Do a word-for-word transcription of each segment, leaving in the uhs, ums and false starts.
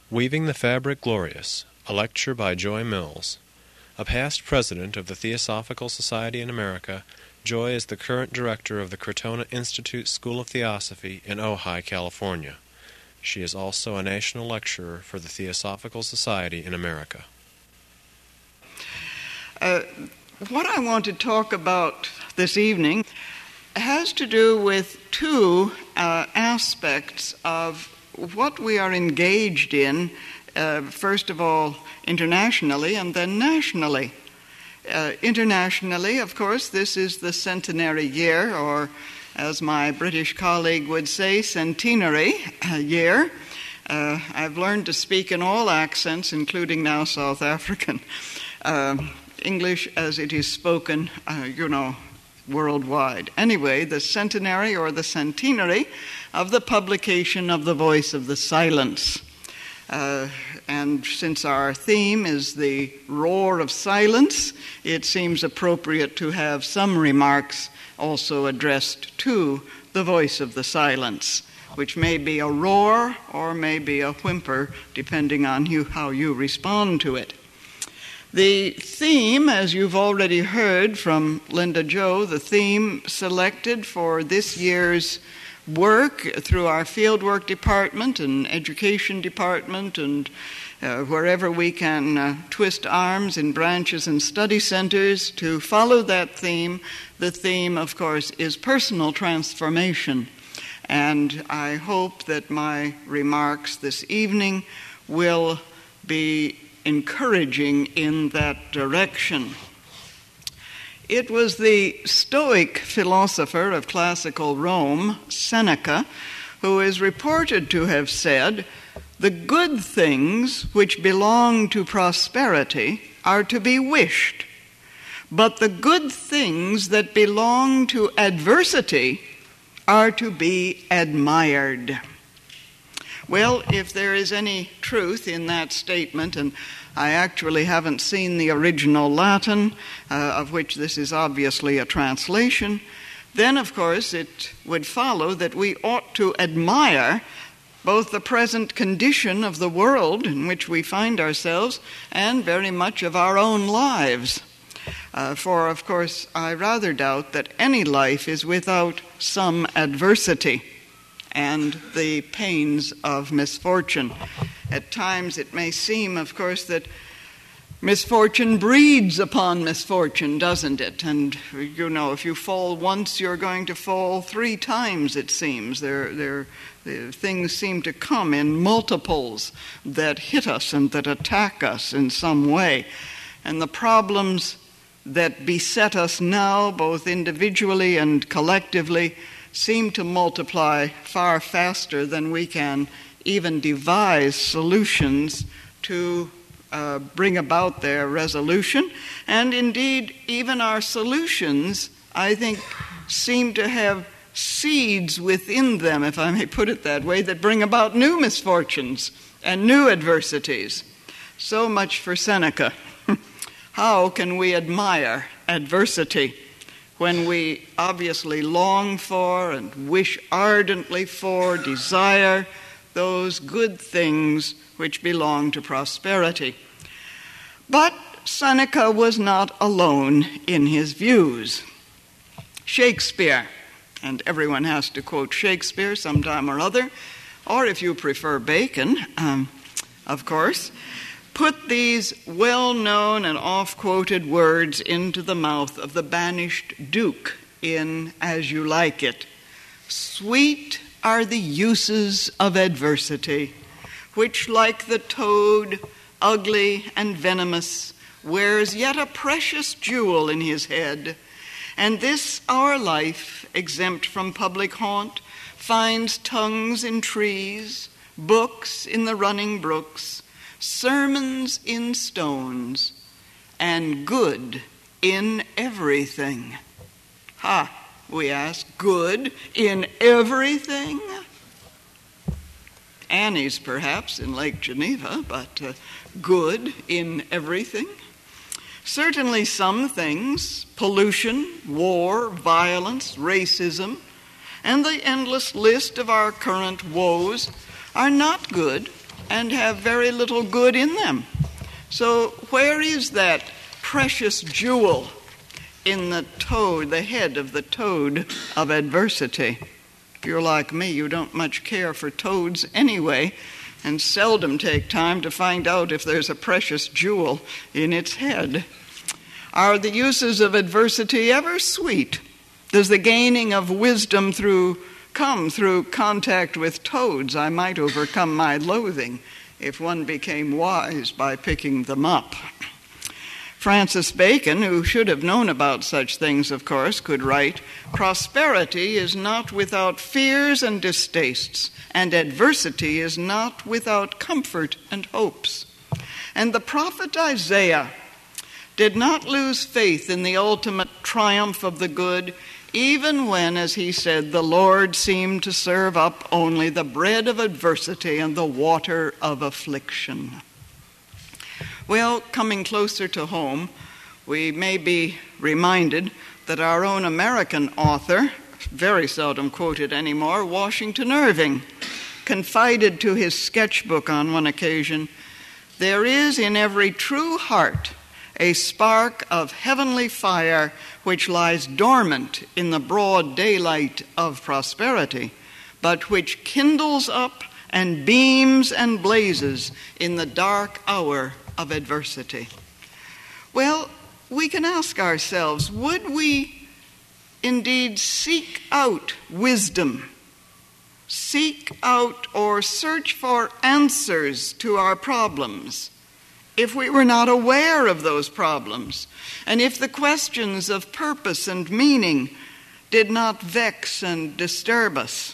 Weaving the Fabric Glorious, a lecture by Joy Mills. A past president of the Theosophical Society in America, Joy is the current director of the Crotona Institute School of Theosophy in Ojai, California. She is also a national lecturer for the Theosophical Society in America. Uh, what I want to talk about this evening has to do with two uh, aspects of what we are engaged in, uh, first of all, internationally and then nationally. Uh, internationally, of course, this is the centenary year, or as my British colleague would say, centenary year. Uh, I've learned to speak in all accents, including now South African. Uh, English as it is spoken, uh, you know, worldwide. Anyway, the centenary or the centenary of the publication of The Voice of the Silence. Uh, and since our theme is the roar of silence, it seems appropriate to have some remarks also addressed to the voice of the silence, which may be a roar or may be a whimper, depending on you, how you respond to it. The theme, as you've already heard from Linda Jo, the theme selected for this year's work through our fieldwork department and education department and uh, wherever we can uh, twist arms in branches and study centers to follow that theme. The theme, of course, is personal transformation. And I hope that my remarks this evening will be encouraging in that direction. It was the Stoic philosopher of classical Rome, Seneca, who is reported to have said, "The good things which belong to prosperity are to be wished, but the good things that belong to adversity are to be admired." Well, if there is any truth in that statement, and I actually haven't seen the original Latin, uh, of which this is obviously a translation, then, of course, it would follow that we ought to admire both the present condition of the world in which we find ourselves and very much of our own lives. Uh, for, of course, I rather doubt that any life is without some adversity and the pains of misfortune. At times it may seem, of course, that misfortune breeds upon misfortune, doesn't it? And, you know, if you fall once, you're going to fall three times, it seems. There, there, there, things seem to come in multiples that hit us and that attack us in some way. And the problems that beset us now, both individually and collectively, seem to multiply far faster than we can even devise solutions to uh, bring about their resolution. And indeed, even our solutions, I think, seem to have seeds within them, if I may put it that way, that bring about new misfortunes and new adversities. So much for Seneca. How can we admire adversity when we obviously long for and wish ardently for, desire those good things which belong to prosperity? But Seneca was not alone in his views. Shakespeare, and everyone has to quote Shakespeare sometime or other, or if you prefer Bacon, um, of course, put these well-known and oft-quoted words into the mouth of the banished Duke in As You Like It. "Sweet are the uses of adversity, which like the toad, ugly and venomous, wears yet a precious jewel in his head. And this our life, exempt from public haunt, finds tongues in trees, books in the running brooks, sermons in stones, and good in everything." Ha, we ask, good in everything? Annie's perhaps in Lake Geneva, but uh, good in everything? Certainly some things, pollution, war, violence, racism, and the endless list of our current woes, are not good and have very little good in them. So where is that precious jewel in the toad, the head of the toad of adversity? If you're like me, you don't much care for toads anyway, and seldom take time to find out if there's a precious jewel in its head. Are the uses of adversity ever sweet? Does the gaining of wisdom through come through contact with toads? I might overcome my loathing if one became wise by picking them up. Francis Bacon, who should have known about such things, of course, could write, "Prosperity is not without fears and distastes, and adversity is not without comfort and hopes." And the prophet Isaiah did not lose faith in the ultimate triumph of the good, even when, as he said, the Lord seemed to serve up only the bread of adversity and the water of affliction. Well, coming closer to home, we may be reminded that our own American author, very seldom quoted anymore, Washington Irving, confided to his sketchbook on one occasion, "There is in every true heart a spark of heavenly fire which lies dormant in the broad daylight of prosperity, but which kindles up and beams and blazes in the dark hour of adversity." Well, we can ask ourselves, would we indeed seek out wisdom, seek out or search for answers to our problems, if we were not aware of those problems, and if the questions of purpose and meaning did not vex and disturb us?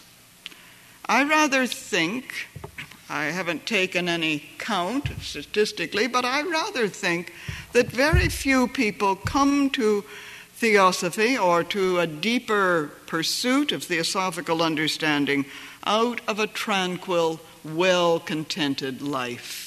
I rather think, I haven't taken any count statistically, but I rather think that very few people come to theosophy or to a deeper pursuit of theosophical understanding out of a tranquil, well-contented life.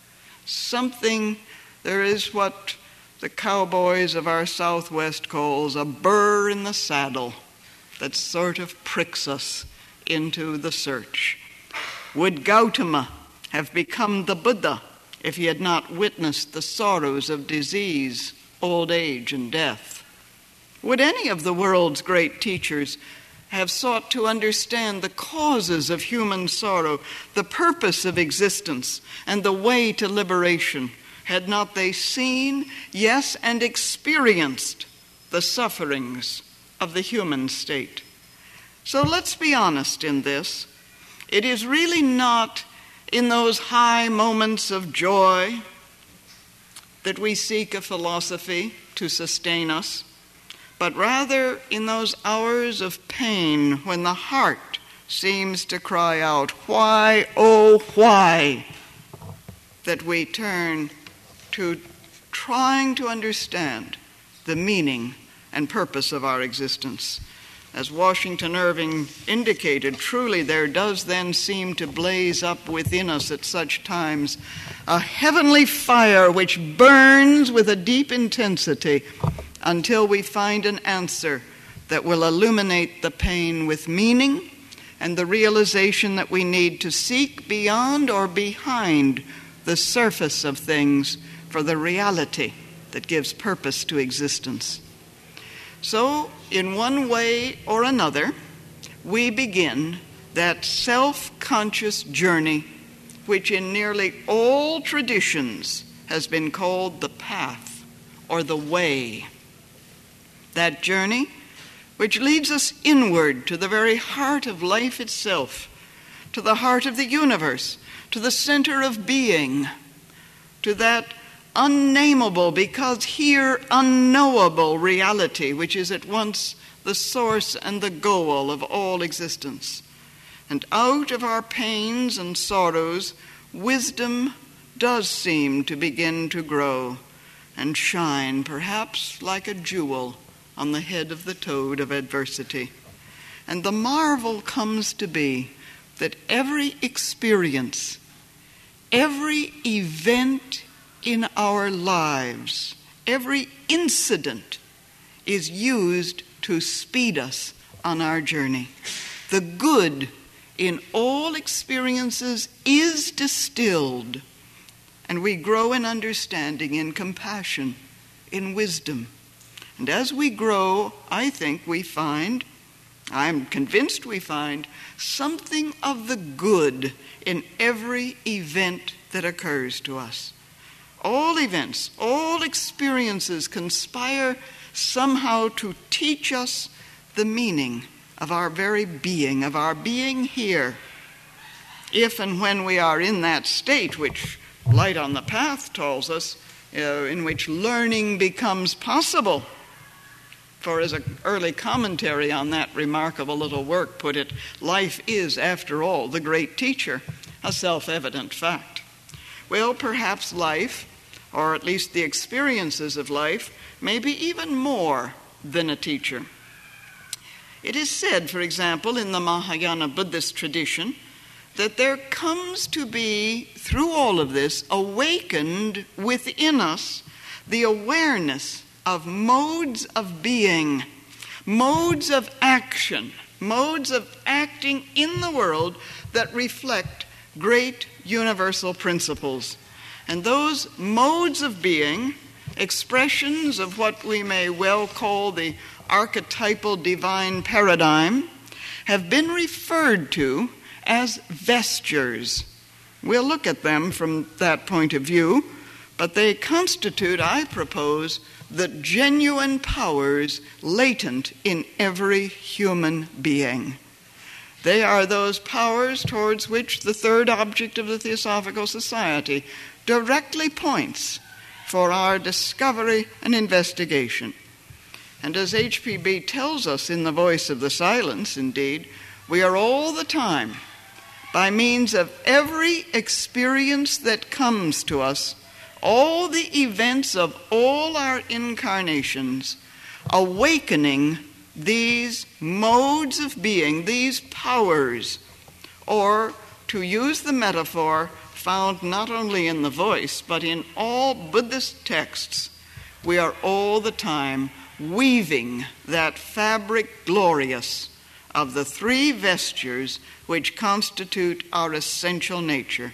Something, there is what the cowboys of our Southwest calls a burr in the saddle that sort of pricks us into the search. Would Gautama have become the Buddha if he had not witnessed the sorrows of disease, old age, and death? Would any of the world's great teachers have sought to understand the causes of human sorrow, the purpose of existence, and the way to liberation, had not they seen, yes, and experienced the sufferings of the human state? So let's be honest in this. It is really not in those high moments of joy that we seek a philosophy to sustain us, but rather in those hours of pain when the heart seems to cry out, "Why, oh, why?" that we turn to trying to understand the meaning and purpose of our existence. As Washington Irving indicated, truly there does then seem to blaze up within us at such times a heavenly fire which burns with a deep intensity until we find an answer that will illuminate the pain with meaning and the realization that we need to seek beyond or behind the surface of things for the reality that gives purpose to existence. So, in one way or another, we begin that self-conscious journey which in nearly all traditions has been called the path or the way. That journey which leads us inward to the very heart of life itself, to the heart of the universe, to the center of being, to that unnameable because here unknowable reality which is at once the source and the goal of all existence. And out of our pains and sorrows, wisdom does seem to begin to grow and shine, perhaps like a jewel on the head of the toad of adversity. And the marvel comes to be that every experience, every event in our lives, every incident is used to speed us on our journey. The good in all experiences is distilled, and we grow in understanding, in compassion, in wisdom. And as we grow, I think we find, I'm convinced we find, something of the good in every event that occurs to us. All events, all experiences conspire somehow to teach us the meaning of our very being, of our being here. If and when we are in that state, which Light on the Path tells us, uh, in which learning becomes possible. For as an early commentary on that remarkable little work put it, life is, after all, the great teacher, a self-evident fact. Well, perhaps life, or at least the experiences of life, may be even more than a teacher. It is said, for example, in the Mahayana Buddhist tradition, that there comes to be, through all of this, awakened within us the awareness of modes of being, modes of action, modes of acting in the world that reflect great universal principles. And those modes of being, expressions of what we may well call the archetypal divine paradigm, have been referred to as vestures. We'll look at them from that point of view, but they constitute, I propose, the genuine powers latent in every human being. They are those powers towards which the third object of the Theosophical Society directly points for our discovery and investigation. And as H P B tells us in The Voice of the Silence, indeed, we are all the time, by means of every experience that comes to us, all the events of all our incarnations, awakening these modes of being, these powers, or, to use the metaphor found not only in The Voice, but in all Buddhist texts, we are all the time weaving that fabric glorious of the three vestures which constitute our essential nature.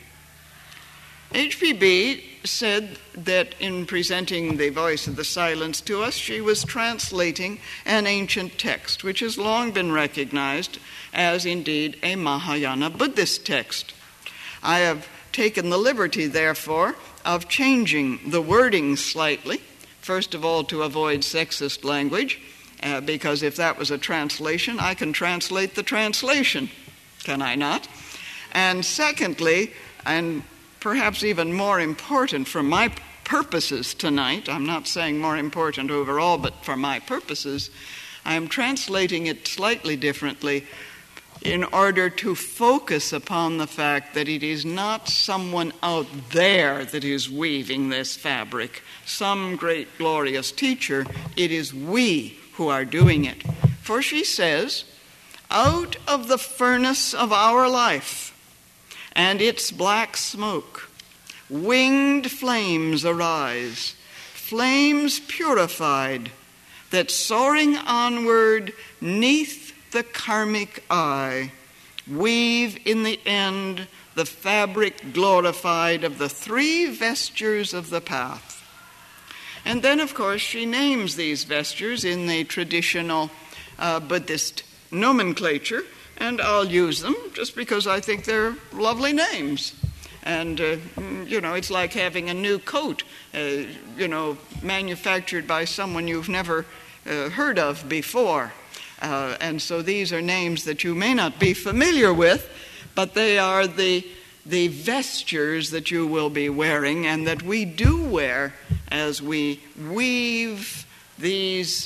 H P B said that in presenting The Voice of the Silence to us, she was translating an ancient text, which has long been recognized as indeed a Mahayana Buddhist text. I have taken the liberty, therefore, of changing the wording slightly, first of all to avoid sexist language, uh, because if that was a translation, I can translate the translation, can I not? And secondly, and perhaps even more important for my purposes tonight, I'm not saying more important overall, but for my purposes, I am translating it slightly differently in order to focus upon the fact that it is not someone out there that is weaving this fabric, some great glorious teacher, it is we who are doing it. For she says, out of the furnace of our life and its black smoke, winged flames arise, flames purified, that soaring onward neath the karmic eye, weave in the end the fabric glorified of the three vestures of the path. And then, of course, she names these vestures in the traditional uh, Buddhist nomenclature, and I'll use them just because I think they're lovely names. And, uh, you know, it's like having a new coat, uh, you know, manufactured by someone you've never uh, heard of before. Uh, and so these are names that you may not be familiar with, but they are the, the vestures that you will be wearing and that we do wear as we weave these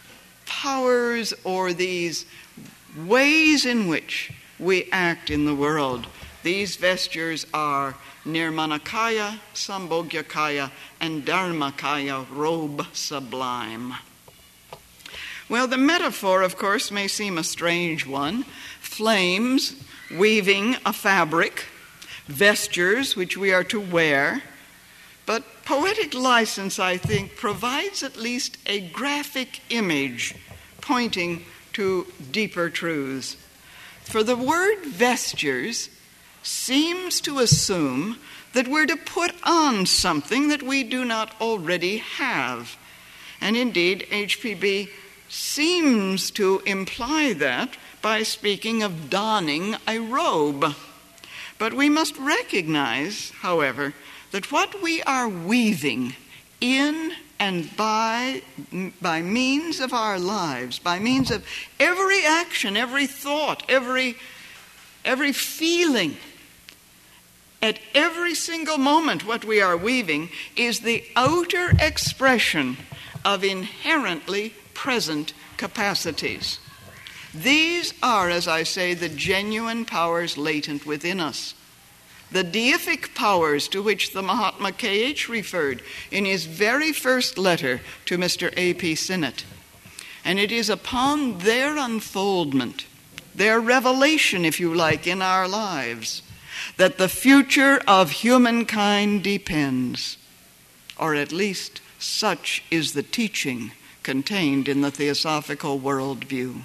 powers or these ways in which we act in the world. These vestures are Nirmanakaya, Sambhogyakaya, and Dharmakaya, robe sublime. Well, the metaphor, of course, may seem a strange one. Flames weaving a fabric, vestures which we are to wear. But poetic license, I think, provides at least a graphic image pointing to deeper truths. For the word vestures seems to assume that we're to put on something that we do not already have. And indeed, H P B seems to imply that by speaking of donning a robe. But we must recognize, however, that what we are weaving in and by, by means of our lives, by means of every action, every thought, every, every feeling, at every single moment, what we are weaving is the outer expression of inherently present capacities. These are, as I say, the genuine powers latent within us. The deific powers to which the Mahatma K H referred in his very first letter to Mister A P Sinnott. And it is upon their unfoldment, their revelation, if you like, in our lives, that the future of humankind depends, or at least such is the teaching contained in the Theosophical worldview.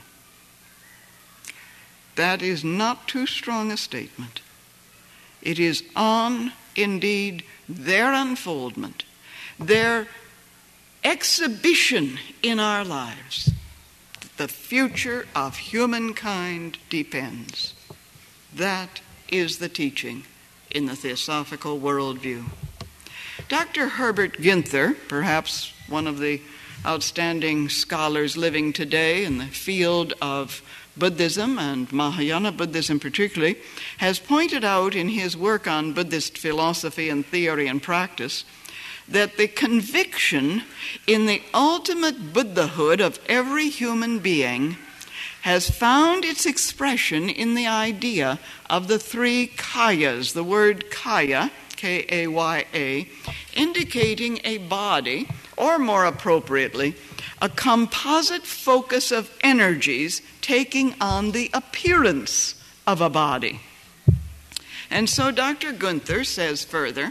That is not too strong a statement. It is on, indeed, their unfoldment, their exhibition in our lives, that the future of humankind depends. That is the teaching in the Theosophical worldview. Doctor Herbert Günther, perhaps one of the outstanding scholars living today in the field of Buddhism and Mahayana Buddhism particularly, has pointed out in his work on Buddhist philosophy and theory and practice that the conviction in the ultimate Buddhahood of every human being has found its expression in the idea of the three kayas, the word kaya, K A Y A, indicating a body, or more appropriately, a composite focus of energies taking on the appearance of a body. And so Doctor Günther says further,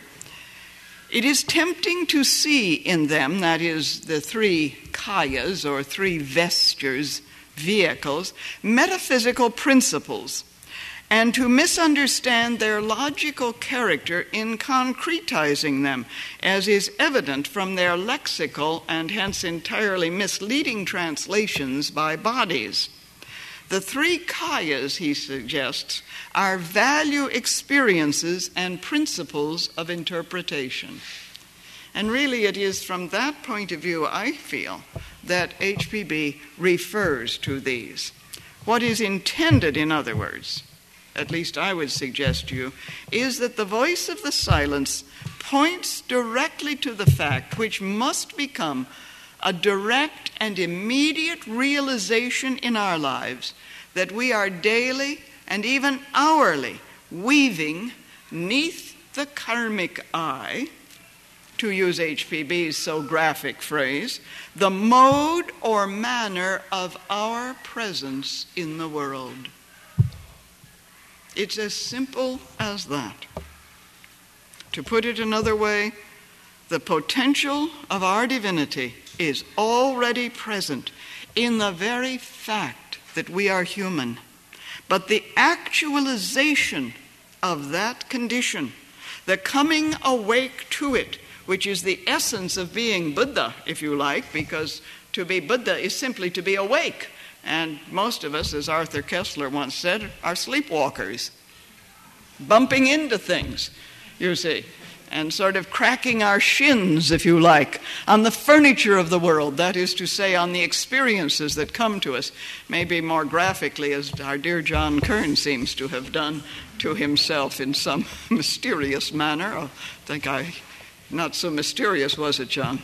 it is tempting to see in them, that is, the three kayas, or three vestures, vehicles, metaphysical principles, and to misunderstand their logical character in concretizing them, as is evident from their lexical and hence entirely misleading translations by bodies. The three kayas, he suggests, are value experiences and principles of interpretation. And really it is from that point of view, I feel, that H P B refers to these. What is intended, in other words, at least I would suggest to you, is that the voice of the silence points directly to the fact which must become a direct and immediate realization in our lives that we are daily and even hourly weaving neath the karmic eye, to use H P B's so graphic phrase, the mode or manner of our presence in the world. It's as simple as that. To put it another way, the potential of our divinity is already present in the very fact that we are human. But the actualization of that condition, the coming awake to it, which is the essence of being Buddha, if you like, because to be Buddha is simply to be awake. And most of us, as Arthur Koestler once said, are sleepwalkers, bumping into things, you see, and sort of cracking our shins, if you like, on the furniture of the world, that is to say, on the experiences that come to us, maybe more graphically, as our dear John Kern seems to have done to himself in some mysterious manner. I think I, not so mysterious, was it, John?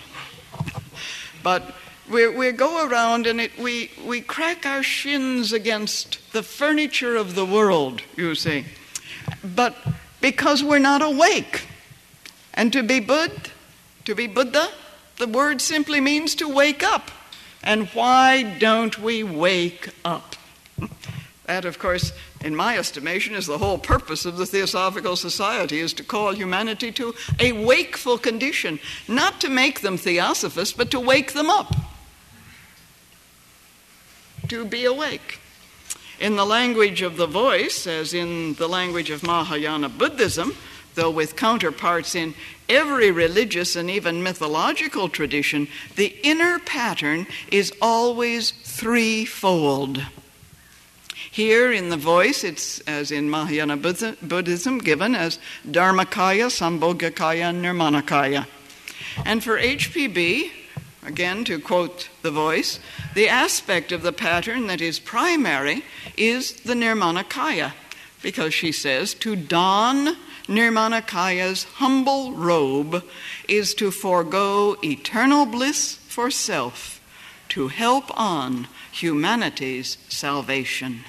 But we we go around and it, we, we crack our shins against the furniture of the world, you see, but because we're not awake. And to be Buddha, to be Buddha, the word simply means to wake up. And why don't we wake up? That, of course, in my estimation, is the whole purpose of the Theosophical Society, is to call humanity to a wakeful condition, not to make them theosophists, but to wake them up, to be awake. In the language of the voice, as in the language of Mahayana Buddhism, though with counterparts in every religious and even mythological tradition, the inner pattern is always threefold. Here in the voice, it's, as in Mahayana Buddhism, given as Dharmakaya, Sambhogakaya, and Nirmanakaya. And for H P B, again to quote the voice, the aspect of the pattern that is primary is the Nirmanakaya, because she says, to don Nirmanakaya's humble robe is to forego eternal bliss for self, to help on humanity's salvation.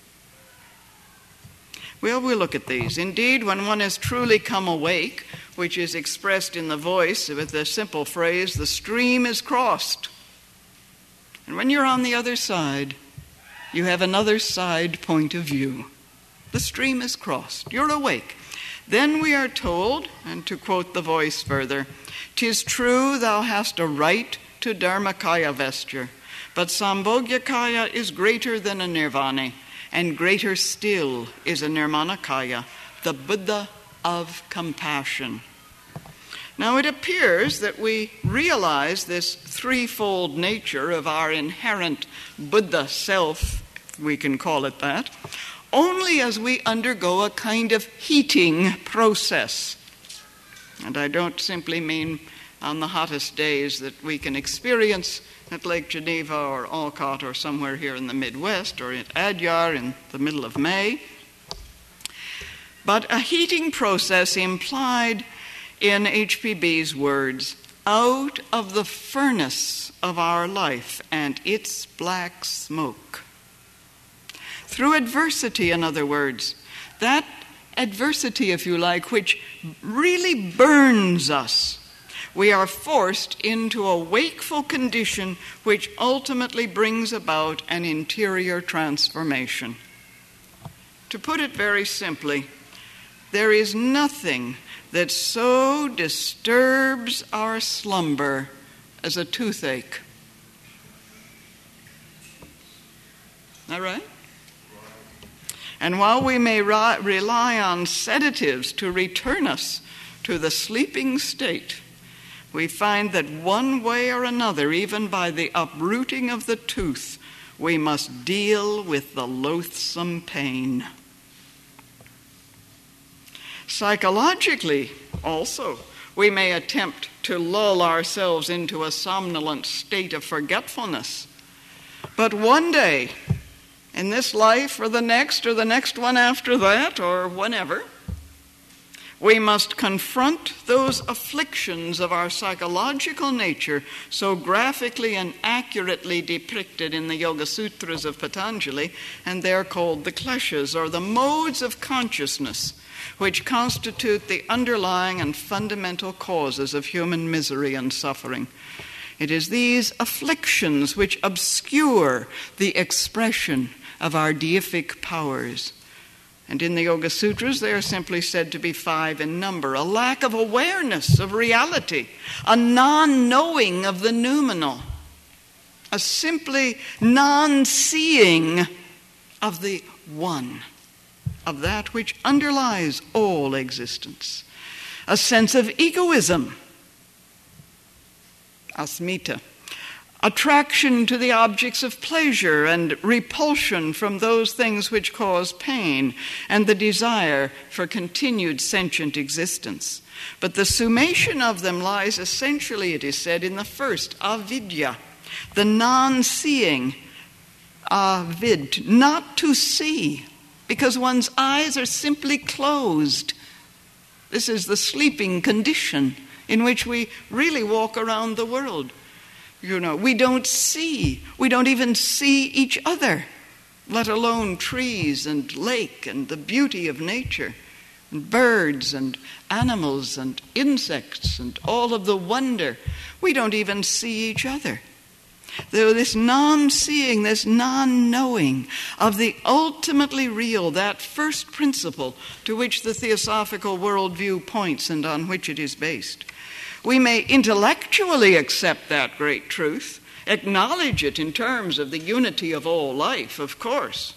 Well, we'll look at these. Indeed, when one has truly come awake, which is expressed in the voice with the simple phrase, the stream is crossed. And when you're on the other side, you have another side point of view. The stream is crossed. You're awake. Then we are told, and to quote the voice further, "'Tis true thou hast a right to Dharmakaya vesture, but Sambhogakaya is greater than a Nirvani, and greater still is a Nirmanakaya, the Buddha of compassion." Now it appears that we realize this threefold nature of our inherent Buddha self, if we can call it that, only as we undergo a kind of heating process. And I don't simply mean on the hottest days that we can experience at Lake Geneva or Olcott or somewhere here in the Midwest or at Adyar in the middle of May, but a heating process implied in H P B's words, out of the furnace of our life and its black smoke. Through adversity, in other words, that adversity, if you like, which really burns us, we are forced into a wakeful condition which ultimately brings about an interior transformation. To put it very simply, there is nothing that so disturbs our slumber as a toothache. Is that right? And while we may ri- rely on sedatives to return us to the sleeping state, we find that one way or another, even by the uprooting of the tooth, we must deal with the loathsome pain. Psychologically, also, we may attempt to lull ourselves into a somnolent state of forgetfulness. But one day, in this life or the next or the next one after that or whenever, we must confront those afflictions of our psychological nature so graphically and accurately depicted in the Yoga Sutras of Patanjali, and they're called the kleshas, or the modes of consciousness, which constitute the underlying and fundamental causes of human misery and suffering. It is these afflictions which obscure the expression of our deific powers. And in the Yoga Sutras, they are simply said to be five in number: a lack of awareness of reality, a non-knowing of the noumenal, a simply non-seeing of the one, of that which underlies all existence, a sense of egoism, asmita, attraction to the objects of pleasure and repulsion from those things which cause pain, and the desire for continued sentient existence. But the summation of them lies essentially, it is said, in the first, avidya, the non-seeing, avid, not to see, because one's eyes are simply closed. This is the sleeping condition in which we really walk around the world. You know, we don't see, we don't even see each other, let alone trees and lake and the beauty of nature, and birds and animals and insects and all of the wonder. We don't even see each other. Though this non-seeing, this non-knowing of the ultimately real, that first principle to which the theosophical worldview points and on which it is based. We may intellectually accept that great truth, acknowledge it in terms of the unity of all life, of course,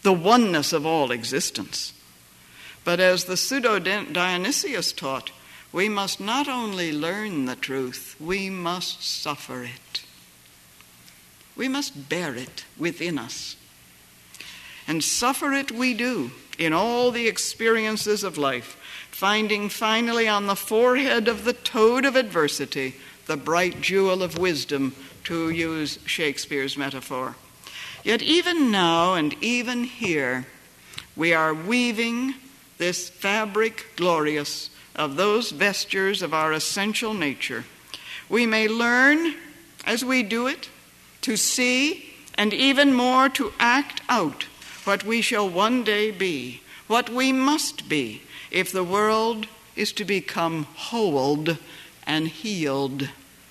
the oneness of all existence. But as the Pseudo-Dionysius taught, we must not only learn the truth, we must suffer it. We must bear it within us. And suffer it we do in all the experiences of life, finding finally on the forehead of the toad of adversity the bright jewel of wisdom, to use Shakespeare's metaphor. Yet even now and even here, we are weaving this fabric glorious of those vestures of our essential nature. We may learn, as we do it, to see and even more to act out what we shall one day be, what we must be, if the world is to become wholed and healed.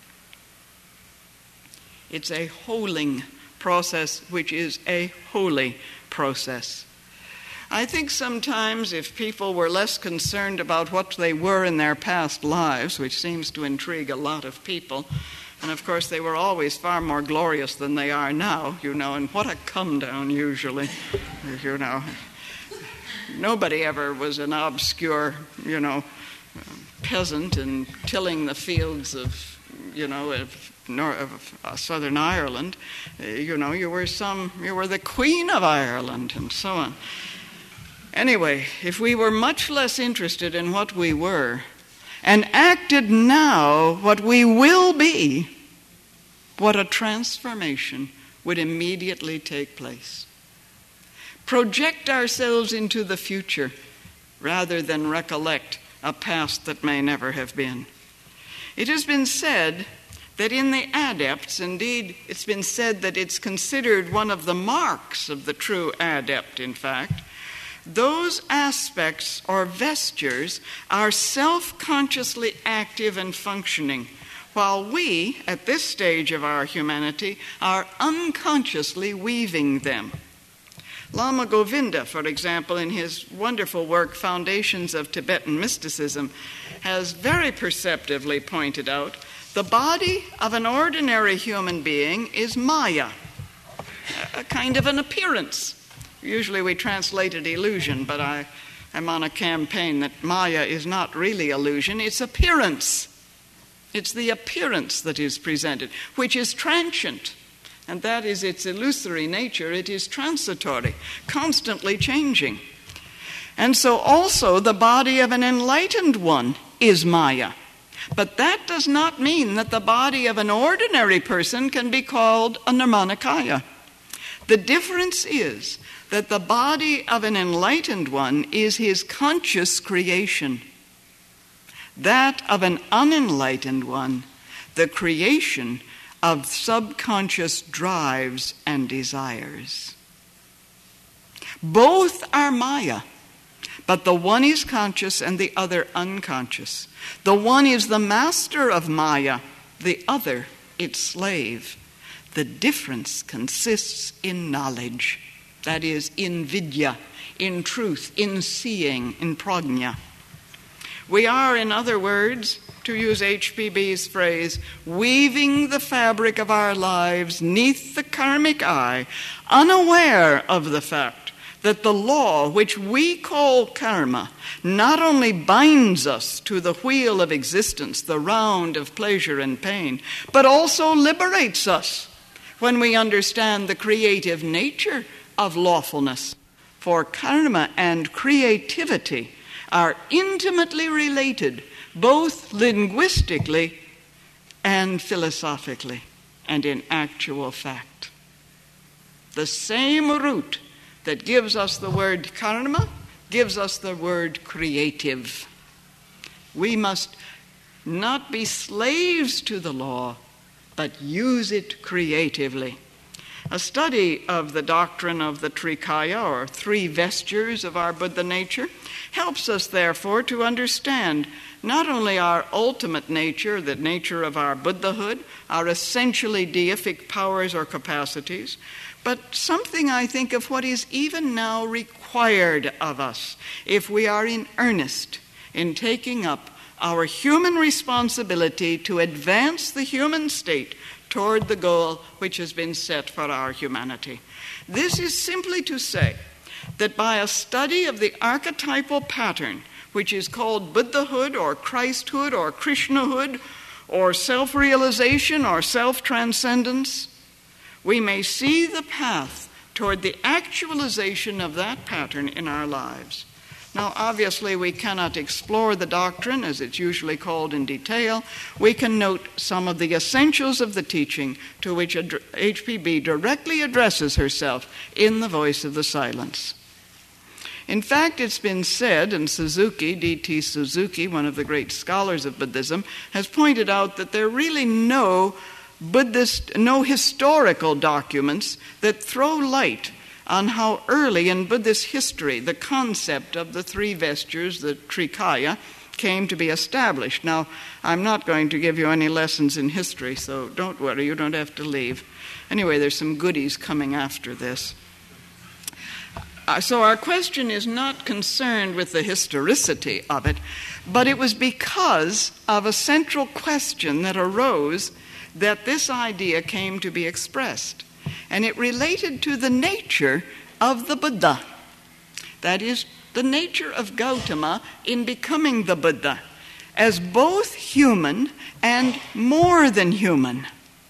It's a holing process, which is a holy process. I think sometimes if people were less concerned about what they were in their past lives, which seems to intrigue a lot of people, and of course they were always far more glorious than they are now, you know, and what a come down usually, you know. Nobody ever was an obscure, you know, peasant and tilling the fields of, you know, of, North, of uh, Southern Ireland. Uh, you know, you were some, you were the Queen of Ireland and so on. Anyway, if we were much less interested in what we were and acted now what we will be, what a transformation would immediately take place. Project ourselves into the future rather than recollect a past that may never have been. It has been said that in the adepts, indeed, it's been said that it's considered one of the marks of the true adept, in fact, those aspects or vestures are self-consciously active and functioning, while we, at this stage of our humanity, are unconsciously weaving them. Lama Govinda, for example, in his wonderful work, Foundations of Tibetan Mysticism, has very perceptively pointed out the body of an ordinary human being is Maya, a kind of an appearance. Usually we translate it illusion, but I am on a campaign that Maya is not really illusion, it's appearance. It's the appearance that is presented, which is transient. And that is its illusory nature. It is transitory, constantly changing. And so also the body of an enlightened one is Maya. But that does not mean that the body of an ordinary person can be called a Nirmanakaya. The difference is that the body of an enlightened one is his conscious creation. That of an unenlightened one, the creation of subconscious drives and desires. Both are Maya, but the one is conscious and the other unconscious. The one is the master of Maya, the other its slave. The difference consists in knowledge, that is, in vidya, in truth, in seeing, in prajna. We are, in other words, to use H P B's phrase, weaving the fabric of our lives neath the karmic eye, unaware of the fact that the law which we call karma not only binds us to the wheel of existence, the round of pleasure and pain, but also liberates us when we understand the creative nature of lawfulness. For karma and creativity are intimately related, both linguistically and philosophically, and in actual fact. The same root that gives us the word karma gives us the word creative. We must not be slaves to the law, but use it creatively. A study of the doctrine of the Trikaya, or three vestures of our Buddha nature, helps us, therefore, to understand not only our ultimate nature, the nature of our Buddhahood, our essentially deific powers or capacities, but something, I think, of what is even now required of us if we are in earnest in taking up our human responsibility to advance the human state toward the goal which has been set for our humanity. This is simply to say that by a study of the archetypal pattern, which is called Buddhahood or Christhood or Krishnahood or self-realization or self-transcendence, we may see the path toward the actualization of that pattern in our lives. Now, obviously, we cannot explore the doctrine, as it's usually called, in detail. We can note some of the essentials of the teaching to which H P B directly addresses herself in The Voice of the Silence. In fact, it's been said, and Suzuki, D T Suzuki, one of the great scholars of Buddhism, has pointed out that there are really no Buddhist, no historical documents that throw light on how early in Buddhist history the concept of the three vestures, the Trikaya, came to be established. Now, I'm not going to give you any lessons in history, so don't worry, you don't have to leave. Anyway, there's some goodies coming after this. Uh, so our question is not concerned with the historicity of it, but it was because of a central question that arose that this idea came to be expressed. And it related to the nature of the Buddha. That is, the nature of Gautama in becoming the Buddha, as both human and more than human,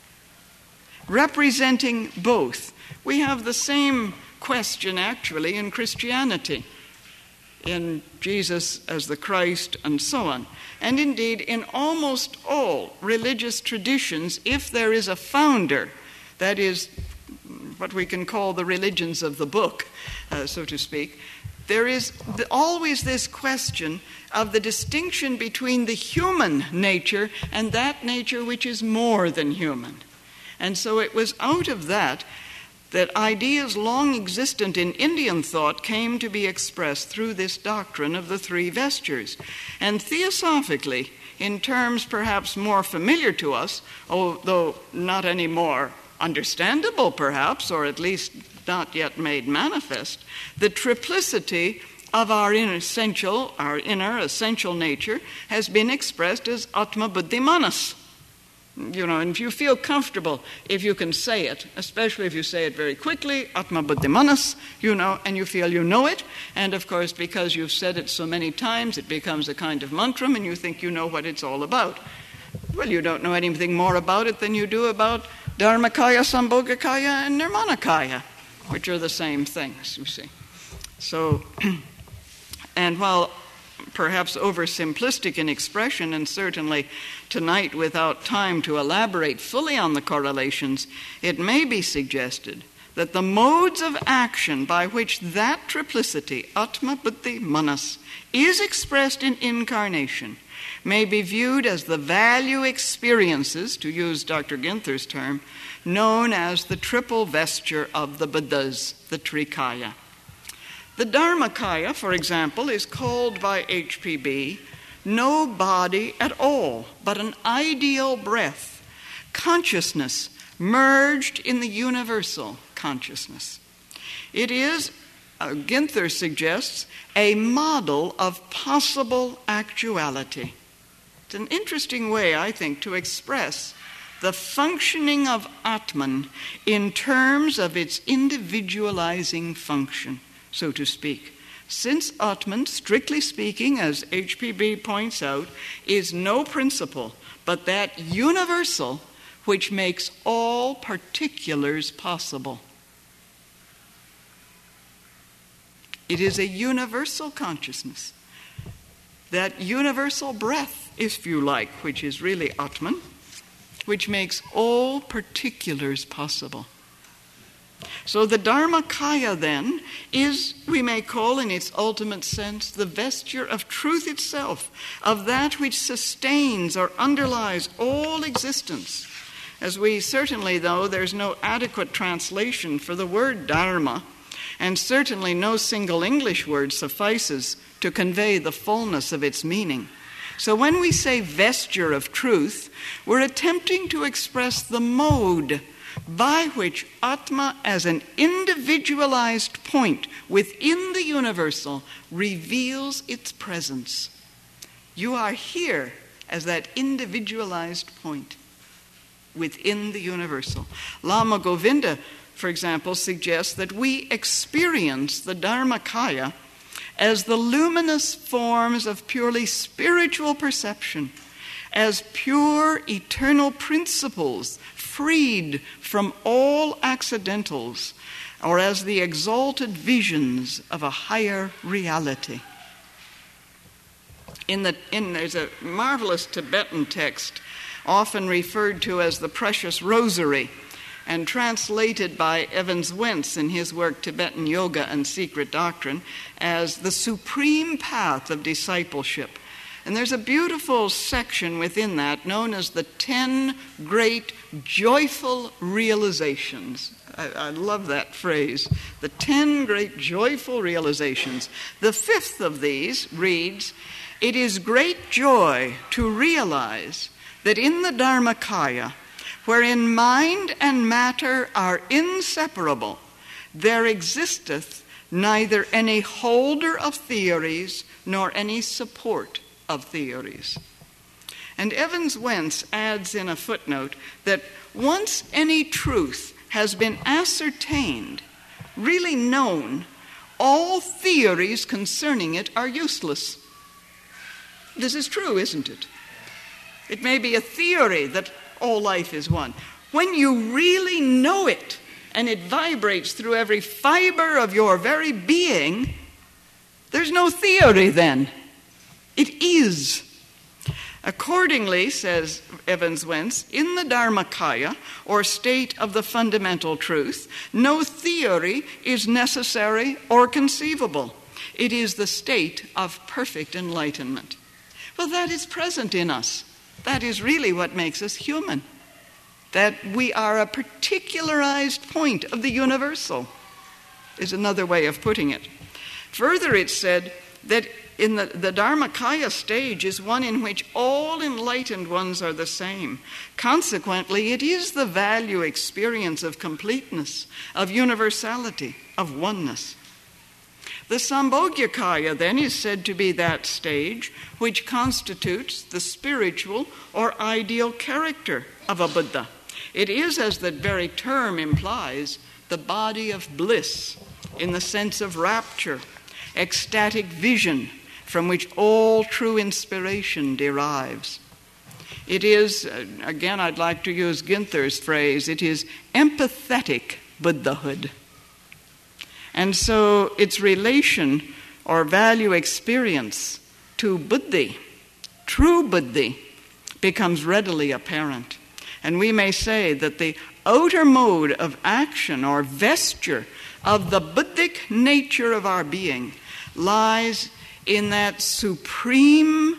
representing both. We have the same question, actually, in Christianity, in Jesus as the Christ, and so on. And indeed, in almost all religious traditions, if there is a founder, that is what we can call the religions of the book, uh, so to speak, there is the, always this question of the distinction between the human nature and that nature which is more than human. And so it was out of that that ideas long existent in Indian thought came to be expressed through this doctrine of the three vestures. And theosophically, in terms perhaps more familiar to us, although not any more understandable perhaps, or at least not yet made manifest, the triplicity of our inner essential, our inner essential nature has been expressed as Atma Buddhi Manas. You know, and if you feel comfortable, if you can say it, especially if you say it very quickly, Atma Buddhi Manas, you know, and you feel you know it, and of course because you've said it so many times, it becomes a kind of mantra, and you think you know what it's all about. Well, you don't know anything more about it than you do about Dharmakaya, Sambhogakaya, and Nirmanakaya, which are the same things, you see. So, and while perhaps oversimplistic in expression, and certainly tonight without time to elaborate fully on the correlations, it may be suggested that the modes of action by which that triplicity, Atma, Buddhi, Manas, is expressed in incarnation may be viewed as the value experiences, to use Doctor Ginther's term, known as the triple vesture of the Buddhas, the Trikaya. The Dharmakaya, for example, is called by H P B no body at all, but an ideal breath, consciousness merged in the universal consciousness. It is, uh, Ginther suggests, a model of possible actuality. It's an interesting way, I think, to express the functioning of Atman in terms of its individualizing function, so to speak. Since Atman, strictly speaking, as H P B points out, is no principle, but that universal which makes all particulars possible. It is a universal consciousness. That universal breath, if you like, which is really Atman, which makes all particulars possible. So the Dharmakaya, then, is, we may call in its ultimate sense, the vesture of truth itself, of that which sustains or underlies all existence. As we certainly know, there's no adequate translation for the word Dharma, and certainly no single English word suffices to convey the fullness of its meaning. So when we say vesture of truth, we're attempting to express the mode by which Atma, as an individualized point within the universal, reveals its presence. You are here as that individualized point within the universal. Lama Govinda for example, suggests that we experience the Dharmakaya as the luminous forms of purely spiritual perception, as pure eternal principles freed from all accidentals, or as the exalted visions of a higher reality. In the, in, there's a marvelous Tibetan text often referred to as the Precious Rosary, and translated by Evans Wentz in his work Tibetan Yoga and Secret Doctrine as the supreme path of discipleship. And there's a beautiful section within that known as the Ten Great Joyful Realizations. I, I love that phrase, the Ten Great Joyful Realizations. The fifth of these reads, "It is great joy to realize that in the Dharmakaya, wherein mind and matter are inseparable, there existeth neither any holder of theories nor any support of theories." And Evans Wentz adds in a footnote that once any truth has been ascertained, really known, all theories concerning it are useless. This is true, isn't it? It may be a theory that all life is one. When you really know it and it vibrates through every fiber of your very being, there's no theory then. It is. Accordingly, says Evans Wentz, in the Dharmakaya, or state of the fundamental truth, no theory is necessary or conceivable. It is the state of perfect enlightenment. Well, that is present in us. That is really what makes us human, that we are a particularized point of the universal, is another way of putting it. Further, it's said that in the, the Dharmakaya stage is one in which all enlightened ones are the same. Consequently, it is the value experience of completeness, of universality, of oneness. The Sambhogakaya then is said to be that stage which constitutes the spiritual or ideal character of a Buddha. It is, as the very term implies, the body of bliss in the sense of rapture, ecstatic vision from which all true inspiration derives. It is, again, I'd like to use Ginther's phrase, it is empathetic Buddhahood. And so its relation or value experience to buddhi, true buddhi, becomes readily apparent. And we may say that the outer mode of action or vesture of the buddhic nature of our being lies in that supreme,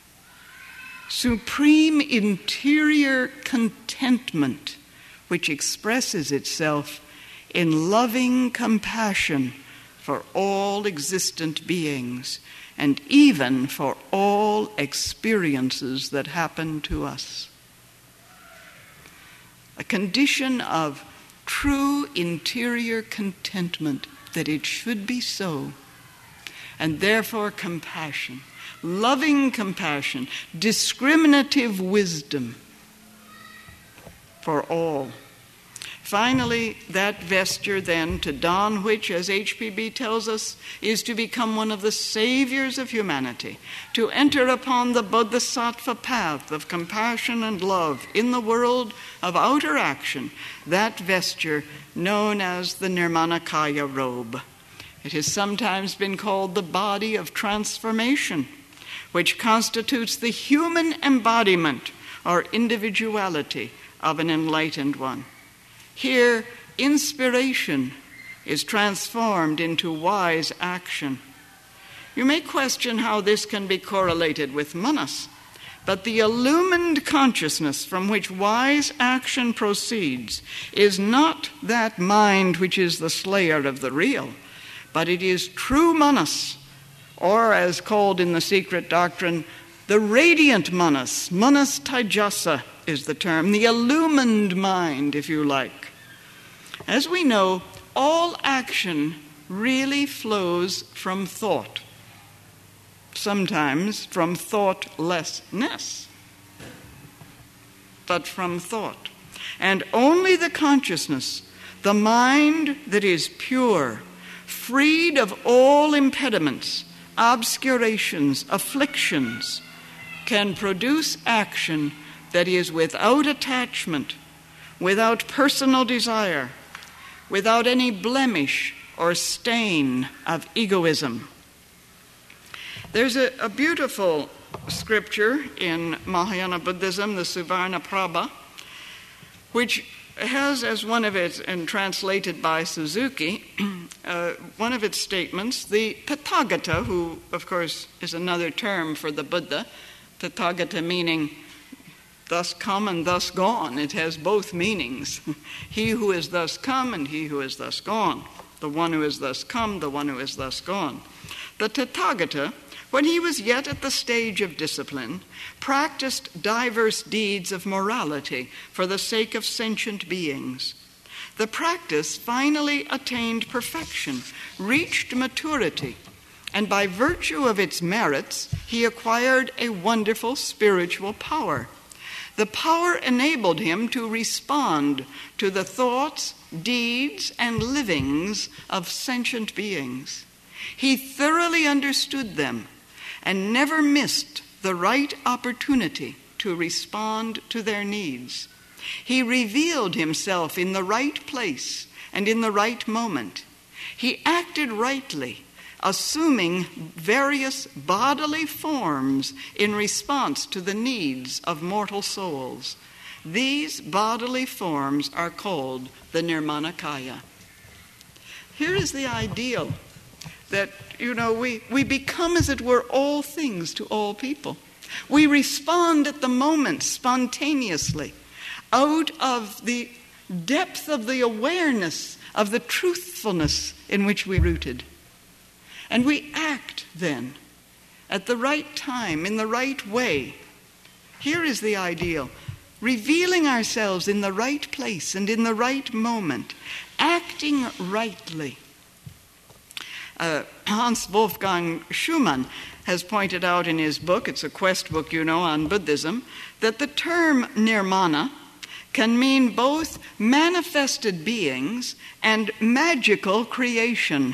supreme interior contentment which expresses itself in loving compassion for all existent beings and even for all experiences that happen to us. A condition of true interior contentment that it should be so, and therefore compassion, loving compassion, discriminative wisdom for all. Finally, that vesture then to don which, as H P B tells us, is to become one of the saviors of humanity, to enter upon the bodhisattva path of compassion and love in the world of outer action, that vesture known as the Nirmanakaya robe. It has sometimes been called the body of transformation, which constitutes the human embodiment or individuality of an enlightened one. Here, inspiration is transformed into wise action. You may question how this can be correlated with manas, but the illumined consciousness from which wise action proceeds is not that mind which is the slayer of the real, but it is true manas, or as called in the Secret Doctrine, the radiant manas. Manas taijasa is the term, the illumined mind, if you like. As we know, all action really flows from thought, sometimes from thoughtlessness, but from thought. And only the consciousness The mind that is pure, freed of all impediments, obscurations, afflictions, can produce action that is without attachment, without personal desire, without any blemish or stain of egoism. There's a, a beautiful scripture in Mahayana Buddhism, the Suvarna Prabha, which has as one of its, and translated by Suzuki, uh, one of its statements, the Tathagata, who of course is another term for the Buddha, Tathagata meaning thus come and thus gone. It has both meanings. He who is thus come and he who is thus gone. The one who is thus come, the one who is thus gone. The Tathagata, when he was yet at the stage of discipline, practiced diverse deeds of morality for the sake of sentient beings. The practice finally attained perfection, reached maturity, and by virtue of its merits, he acquired a wonderful spiritual power. The power enabled him to respond to the thoughts, deeds, and livings of sentient beings. He thoroughly understood them and never missed the right opportunity to respond to their needs. He revealed himself in the right place and in the right moment. He acted rightly, assuming various bodily forms in response to the needs of mortal souls. These bodily forms are called the Nirmanakaya. Here is the ideal that, you know, we, we become, as it were, all things to all people. We respond at the moment spontaneously out of the depth of the awareness of the truthfulness in which we're rooted. And we act then at the right time, in the right way. Here is the ideal. Revealing ourselves in the right place and in the right moment, acting rightly. Uh, Hans Wolfgang Schumann has pointed out in his book, it's a quest book, you know, on Buddhism, that the term nirmana can mean both manifested beings and magical creation.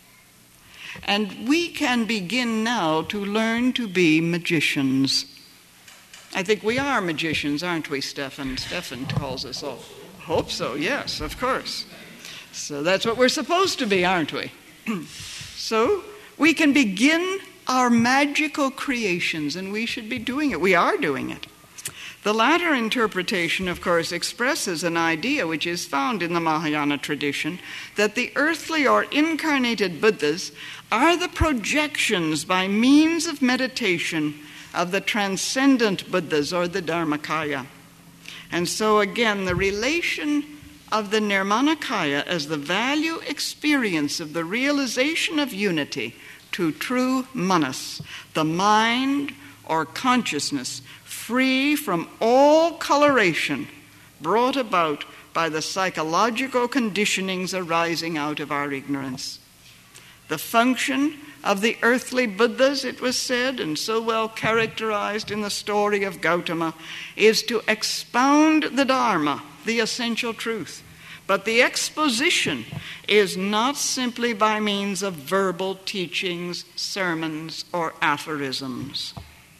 And we can begin now to learn to be magicians. I think we are magicians, aren't we, Stefan? Stefan calls us all. Hope so, yes, of course. So that's what we're supposed to be, aren't we? So we can begin our magical creations, and we should be doing it. We are doing it. The latter interpretation, of course, expresses an idea which is found in the Mahayana tradition, that the earthly or incarnated Buddhas are the projections by means of meditation of the transcendent Buddhas, or the Dharmakaya. And so again, the relation of the Nirmanakaya as the value experience of the realization of unity to true manas, the mind or consciousness free from all coloration brought about by the psychological conditionings arising out of our ignorance. The function of the earthly Buddhas, it was said, and so well characterized in the story of Gautama, is to expound the Dharma, the essential truth. But the exposition is not simply by means of verbal teachings, sermons, or aphorisms.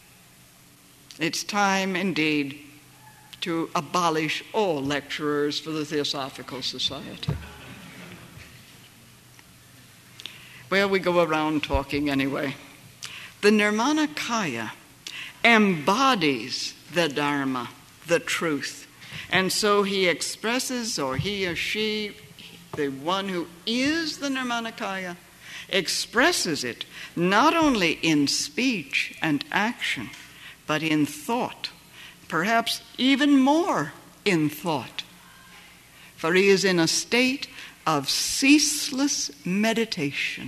It's time, indeed, to abolish all lecturers for the Theosophical Society. Well, we go around talking anyway. The Nirmanakaya embodies the Dharma, the truth. And so he expresses, or he or she, the one who is the Nirmanakaya, expresses it not only in speech and action, but in thought, perhaps even more in thought. For he is in a state of ceaseless meditation,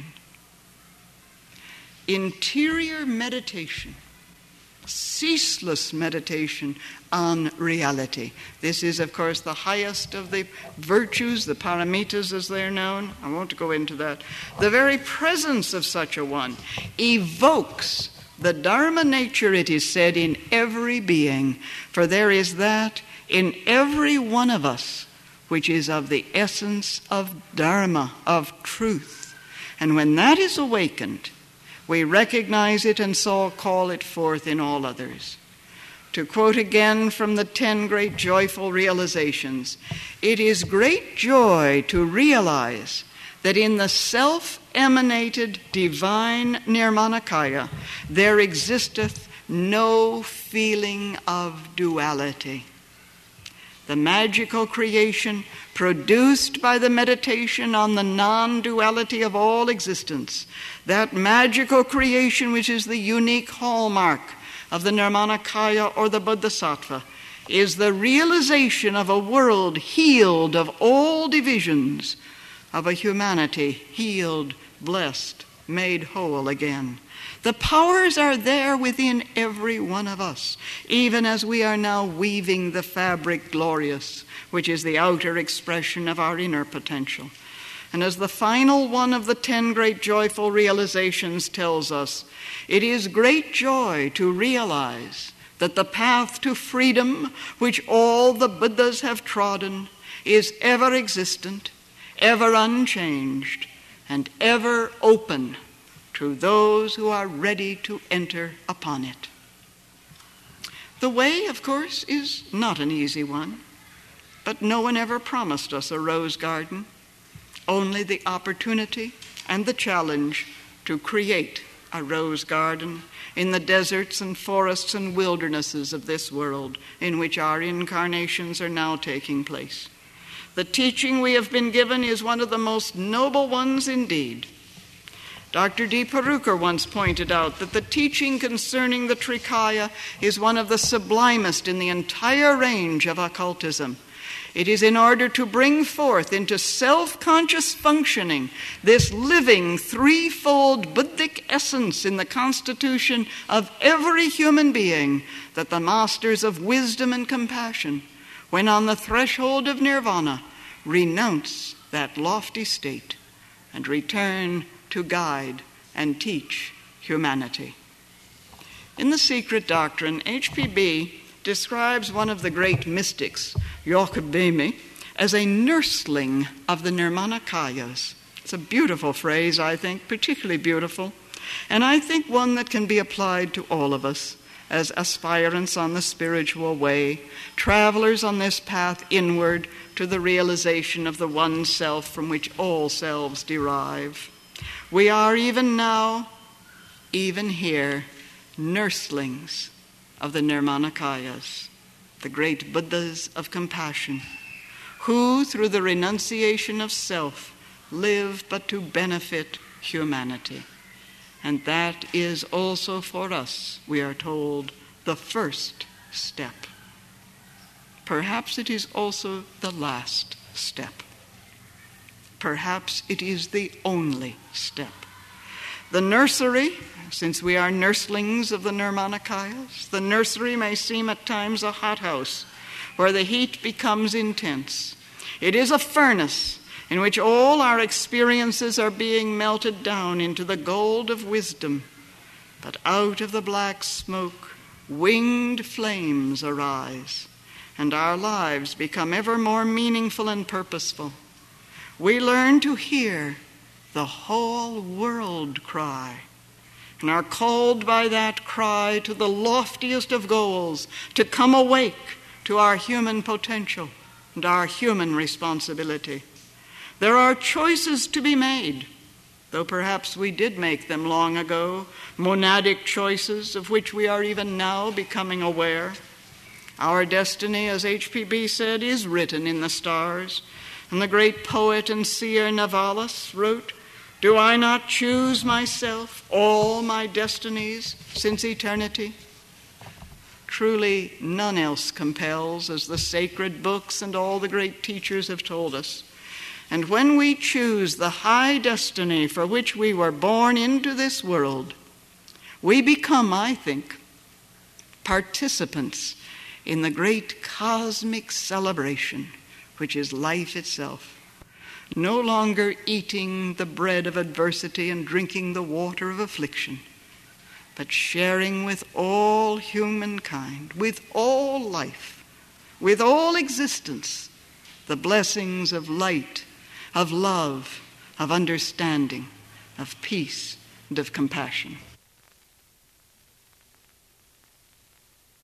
interior meditation, ceaseless meditation on reality. This is, of course, the highest of the virtues, the paramitas as they're known. I won't go into that. The very presence of such a one evokes the Dharma nature, it is said, in every being, for there is that in every one of us which is of the essence of Dharma, of truth. And when that is awakened, we recognize it and so call it forth in all others. To quote again from the ten great joyful realizations, it is great joy to realize that in the self-emanated divine Nirmanakaya there existeth no feeling of duality. The magical creation produced by the meditation on the non-duality of all existence, that magical creation which is the unique hallmark of the Nirmanakaya or the Bodhisattva, is the realization of a world healed of all divisions, of a humanity healed, blessed, made whole again. The powers are there within every one of us, even as we are now weaving the fabric glorious, which is the outer expression of our inner potential. And as the final one of the ten great joyful realizations tells us, it is great joy to realize that the path to freedom which all the Buddhas have trodden is ever existent, ever unchanged, and ever open to those who are ready to enter upon it. The way, of course, is not an easy one, but no one ever promised us a rose garden, only the opportunity and the challenge to create a rose garden in the deserts and forests and wildernesses of this world in which our incarnations are now taking place. The teaching we have been given is one of the most noble ones indeed. Doctor D. Parukar once pointed out that the teaching concerning the Trikaya is one of the sublimest in the entire range of occultism. It is in order to bring forth into self-conscious functioning this living threefold Buddhic essence in the constitution of every human being that the masters of wisdom and compassion, when on the threshold of nirvana, renounce that lofty state and return to guide and teach humanity. In The Secret Doctrine, H P B describes one of the great mystics, Yokubemi, as a nursling of the Nirmanakayas. It's a beautiful phrase, I think, particularly beautiful, and I think one that can be applied to all of us as aspirants on the spiritual way, travelers on this path inward to the realization of the one self from which all selves derive. We are even now, even here, nurslings of the Nirmanakayas, the great Buddhas of compassion, who, through the renunciation of self, live but to benefit humanity. And that is also for us, we are told, the first step. Perhaps it is also the last step. Perhaps it is the only step. The nursery, since we are nurslings of the Nirmanakayas, the nursery may seem at times a hothouse where the heat becomes intense. It is a furnace in which all our experiences are being melted down into the gold of wisdom. But out of the black smoke, winged flames arise, and our lives become ever more meaningful and purposeful. We learn to hear the whole world cry, and are called by that cry to the loftiest of goals, to come awake to our human potential and our human responsibility. There are choices to be made, though perhaps we did make them long ago, monadic choices of which we are even now becoming aware. Our destiny, as H P B said, is written in the stars, and the great poet and seer Novalis wrote, "Do I not choose myself all my destinies since eternity?" Truly, none else compels, as the sacred books and all the great teachers have told us. And when we choose the high destiny for which we were born into this world, we become, I think, participants in the great cosmic celebration, which is life itself, no longer eating the bread of adversity and drinking the water of affliction, but sharing with all humankind, with all life, with all existence, the blessings of light, of love, of understanding, of peace, and of compassion.